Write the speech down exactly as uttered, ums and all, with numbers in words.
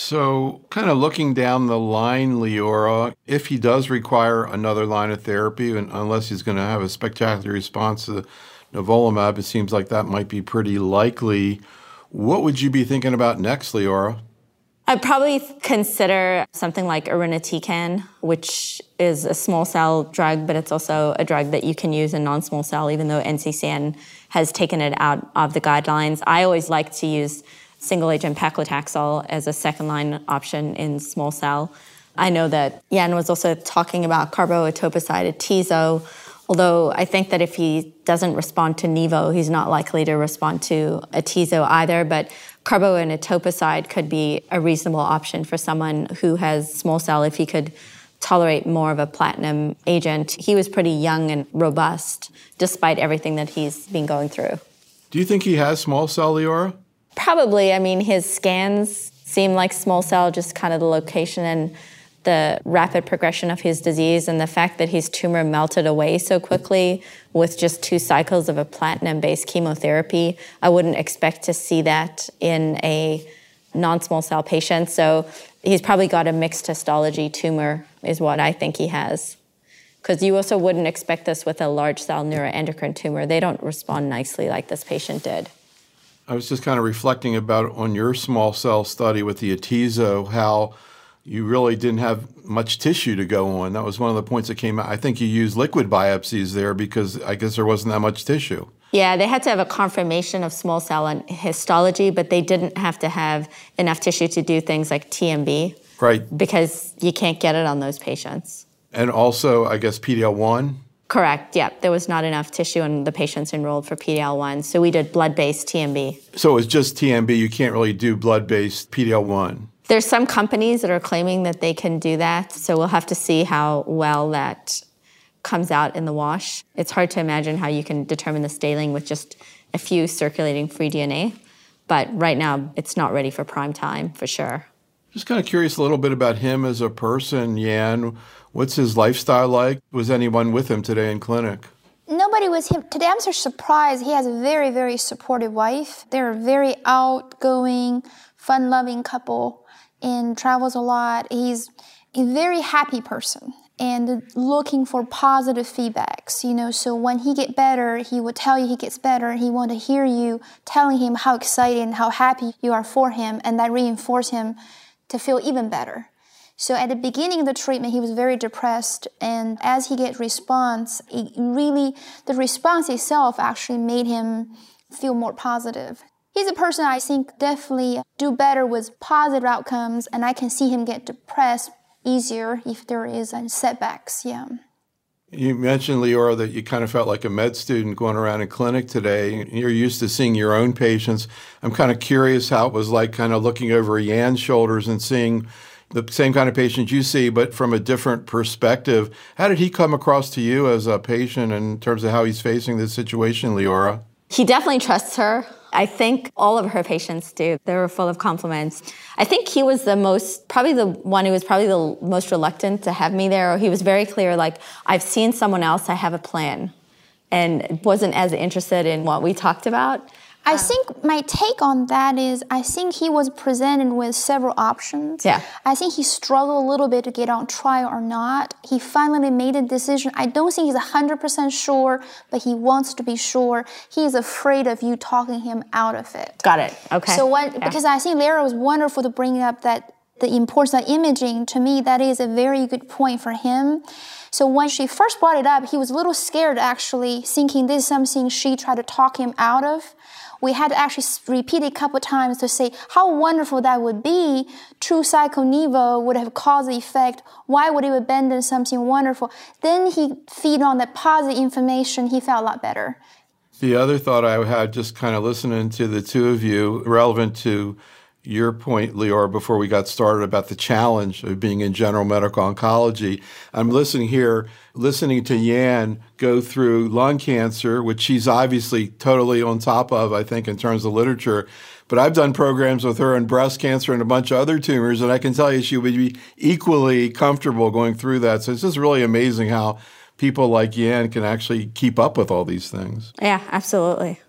So kind of looking down the line, Leora, if he does require another line of therapy, and unless he's going to have a spectacular response to nivolumab, it seems like that might be pretty likely. What would you be thinking about next, Leora? I'd probably consider something like irinotecan, which is a small cell drug, but it's also a drug that you can use in non-small cell, even though N C C N has taken it out of the guidelines. I always like to use single-agent paclitaxel as a second-line option in small cell. I know that Jan was also talking about carboplatin atezo, although I think that if he doesn't respond to Nivo, he's not likely to respond to atezo either, but carbo and etoposide could be a reasonable option for someone who has small cell if he could tolerate more of a platinum agent. He was pretty young and robust, despite everything that he's been going through. Do you think he has small cell, Leora? Probably. I mean, his scans seem like small cell, just kind of the location and the rapid progression of his disease and the fact that his tumor melted away so quickly with just two cycles of a platinum-based chemotherapy. I wouldn't expect to see that in a non-small cell patient. So he's probably got a mixed histology tumor is what I think he has. Because you also wouldn't expect this with a large cell neuroendocrine tumor. They don't respond nicely like this patient did. I was just kind of reflecting about on your small cell study with the atezo, how you really didn't have much tissue to go on. That was one of the points that came out. I think you used liquid biopsies there because I guess there wasn't that much tissue. Yeah, they had to have a confirmation of small cell and histology, but they didn't have to have enough tissue to do things like T M B. Right. Because you can't get it on those patients. And also, I guess, P D L one? Correct, yeah. There was not enough tissue in the patients enrolled for P D L one, so we did blood-based T M B. So it's just T M B. You can't really do blood-based P D L one? There's some companies that are claiming that they can do that, so we'll have to see how well that comes out in the wash. It's hard to imagine how you can determine the scaling with just a few circulating free D N A, but right now it's not ready for prime time, for sure. Just kind of curious a little bit about him as a person, Jan. What's his lifestyle like? Was anyone with him today in clinic? Nobody was him. Today I'm so surprised. He has a very, very supportive wife. They're a very outgoing, fun-loving couple and travels a lot. He's a very happy person and looking for positive feedbacks, you know, so when he get better, he would tell you he gets better. He want to hear you telling him how excited and how happy you are for him, and that reinforce him to feel even better. So at the beginning of the treatment, he was very depressed, and as he get response, it really, the response itself actually made him feel more positive. He's a person I think definitely do better with positive outcomes, and I can see him get depressed easier if there is any setbacks, yeah. You mentioned, Leora, that you kind of felt like a med student going around in clinic today. You're used to seeing your own patients. I'm kind of curious how it was like kind of looking over Jan's shoulders and seeing the same kind of patients you see, but from a different perspective. How did he come across to you as a patient in terms of how he's facing this situation, Leora? He definitely trusts her. I think all of her patients do. They were full of compliments. I think he was the most, probably the one who was probably the most reluctant to have me there. Or he was very clear, like, I've seen someone else, I have a plan. And wasn't as interested in what we talked about. I think my take on that is I think he was presented with several options. Yeah. I think he struggled a little bit to get on trial or not. He finally made a decision. I don't think he's one hundred percent sure, but he wants to be sure. He's afraid of you talking him out of it. Got it. Okay. So when, yeah. because I think Leora was wonderful to bring up that the importance of imaging. To me, that is a very good point for him. So when she first brought it up, he was a little scared actually, thinking this is something she tried to talk him out of. We had to actually repeat it a couple of times to say how wonderful that would be. True Nivo would have caused the effect. Why would it abandon something wonderful? Then he feed on that positive information. He felt a lot better. The other thought I had just kind of listening to the two of you, relevant to your point, Leora, before we got started about the challenge of being in general medical oncology. I'm listening here, listening to Jan go through lung cancer, which she's obviously totally on top of, I think, in terms of literature. But I've done programs with her in breast cancer and a bunch of other tumors, and I can tell you she would be equally comfortable going through that. So it's just really amazing how people like Jan can actually keep up with all these things. Yeah, absolutely.